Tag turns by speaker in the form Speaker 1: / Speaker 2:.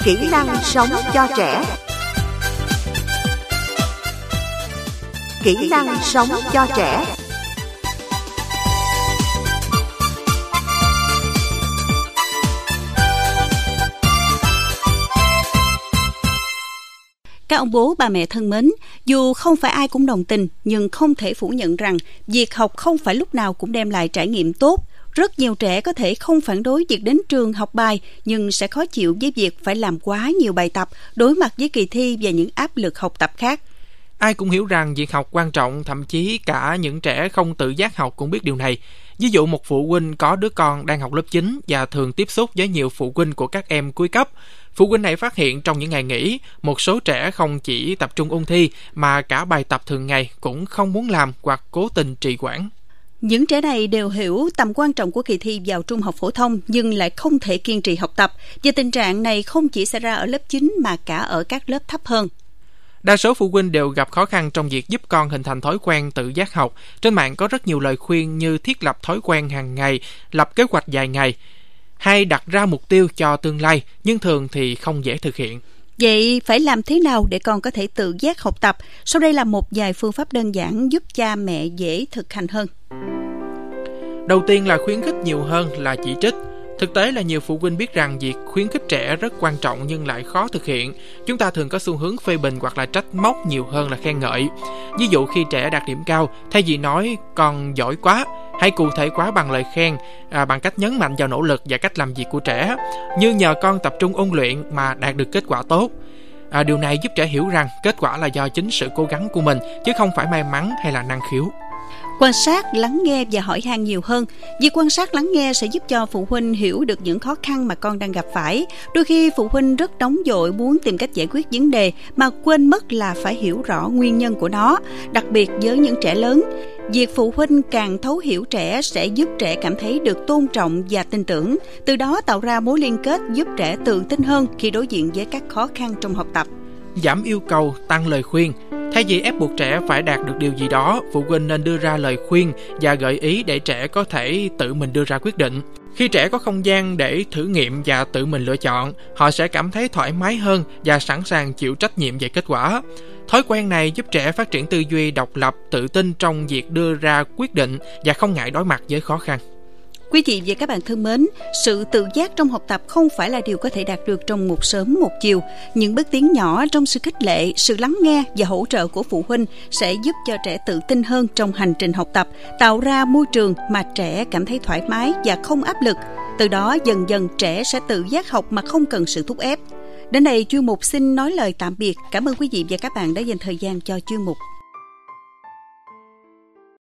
Speaker 1: Kỹ năng sống cho trẻ. Kỹ năng sống cho trẻ.
Speaker 2: Các ông bố, bà mẹ thân mến, dù không phải ai cũng đồng tình, nhưng không thể phủ nhận rằng việc học không phải lúc nào cũng đem lại trải nghiệm tốt. Rất nhiều trẻ có thể không phản đối việc đến trường học bài, nhưng sẽ khó chịu với việc phải làm quá nhiều bài tập, đối mặt với kỳ thi và những áp lực học tập khác.
Speaker 3: Ai cũng hiểu rằng việc học quan trọng, thậm chí cả những trẻ không tự giác học cũng biết điều này. Ví dụ một phụ huynh có đứa con đang học lớp 9 và thường tiếp xúc với nhiều phụ huynh của các em cuối cấp. Phụ huynh này phát hiện trong những ngày nghỉ, một số trẻ không chỉ tập trung ôn thi mà cả bài tập thường ngày cũng không muốn làm hoặc cố tình trì hoãn.
Speaker 2: Những trẻ này đều hiểu tầm quan trọng của kỳ thi vào trung học phổ thông nhưng lại không thể kiên trì học tập. Và tình trạng này không chỉ xảy ra ở lớp 9 mà cả ở các lớp thấp hơn.
Speaker 3: Đa số phụ huynh đều gặp khó khăn trong việc giúp con hình thành thói quen tự giác học. Trên mạng có rất nhiều lời khuyên như thiết lập thói quen hàng ngày, lập kế hoạch dài ngày, hay đặt ra mục tiêu cho tương lai, nhưng thường thì không dễ thực hiện.
Speaker 2: Vậy phải làm thế nào để con có thể tự giác học tập? Sau đây là một vài phương pháp đơn giản giúp cha mẹ dễ thực hành hơn.
Speaker 3: Đầu tiên là khuyến khích nhiều hơn là chỉ trích. Thực tế là nhiều phụ huynh biết rằng việc khuyến khích trẻ rất quan trọng nhưng lại khó thực hiện. Chúng ta thường có xu hướng phê bình hoặc là trách móc nhiều hơn là khen ngợi. Ví dụ khi trẻ đạt điểm cao, thay vì nói con giỏi quá, hãy cụ thể quá bằng lời khen, bằng cách nhấn mạnh vào nỗ lực và cách làm việc của trẻ, như nhờ con tập trung ôn luyện mà đạt được kết quả tốt. Điều này giúp trẻ hiểu rằng kết quả là do chính sự cố gắng của mình, chứ không phải may mắn hay là năng khiếu.
Speaker 2: Quan sát, lắng nghe và hỏi han nhiều hơn. Việc quan sát lắng nghe sẽ giúp cho phụ huynh hiểu được những khó khăn mà con đang gặp phải. Đôi khi phụ huynh rất nóng vội muốn tìm cách giải quyết vấn đề mà quên mất là phải hiểu rõ nguyên nhân của nó, đặc biệt với những trẻ lớn. Việc phụ huynh càng thấu hiểu trẻ sẽ giúp trẻ cảm thấy được tôn trọng và tin tưởng, từ đó tạo ra mối liên kết giúp trẻ tự tin hơn khi đối diện với các khó khăn trong học tập.
Speaker 3: Giảm yêu cầu, tăng lời khuyên. Thay vì ép buộc trẻ phải đạt được điều gì đó, phụ huynh nên đưa ra lời khuyên và gợi ý để trẻ có thể tự mình đưa ra quyết định. Khi trẻ có không gian để thử nghiệm và tự mình lựa chọn, họ sẽ cảm thấy thoải mái hơn và sẵn sàng chịu trách nhiệm về kết quả. Thói quen này giúp trẻ phát triển tư duy độc lập, tự tin trong việc đưa ra quyết định và không ngại đối mặt với khó khăn.
Speaker 2: Quý vị và các bạn thân mến, sự tự giác trong học tập không phải là điều có thể đạt được trong một sớm một chiều. Những bước tiến nhỏ trong sự khích lệ, sự lắng nghe và hỗ trợ của phụ huynh sẽ giúp cho trẻ tự tin hơn trong hành trình học tập, tạo ra môi trường mà trẻ cảm thấy thoải mái và không áp lực. Từ đó dần dần trẻ sẽ tự giác học mà không cần sự thúc ép. Đến đây chuyên mục xin nói lời tạm biệt. Cảm ơn quý vị và các bạn đã dành thời gian cho chuyên mục.